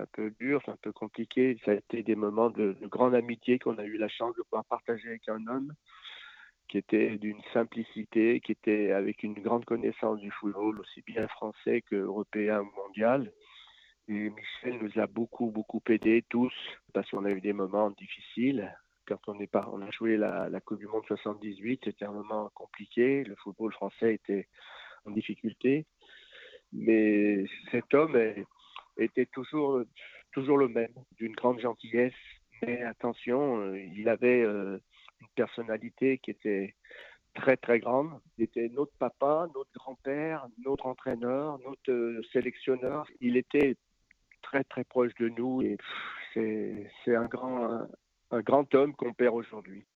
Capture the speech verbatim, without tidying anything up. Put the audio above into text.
un peu dur, c'est un peu compliqué. Ça a été des moments de, de grande amitié qu'on a eu la chance de pouvoir partager avec un homme qui était d'une simplicité, qui était avec une grande connaissance du football, aussi bien français qu'européen ou mondial. Et Michel nous a beaucoup, beaucoup aidés tous, parce qu'on a eu des moments difficiles. Quand on, est par... on a joué la, la Coupe du Monde soixante-dix-huit, c'était un moment compliqué. Le football français était en difficulté. Mais cet homme est... était toujours, toujours le même, d'une grande gentillesse. Mais attention, il avait euh, une personnalité qui était très, très grande. Il était notre papa, notre grand-père, notre entraîneur, notre euh, sélectionneur. Il était très, très proche de nous et pff, c'est, c'est un grand, un, un grand homme qu'on perd aujourd'hui.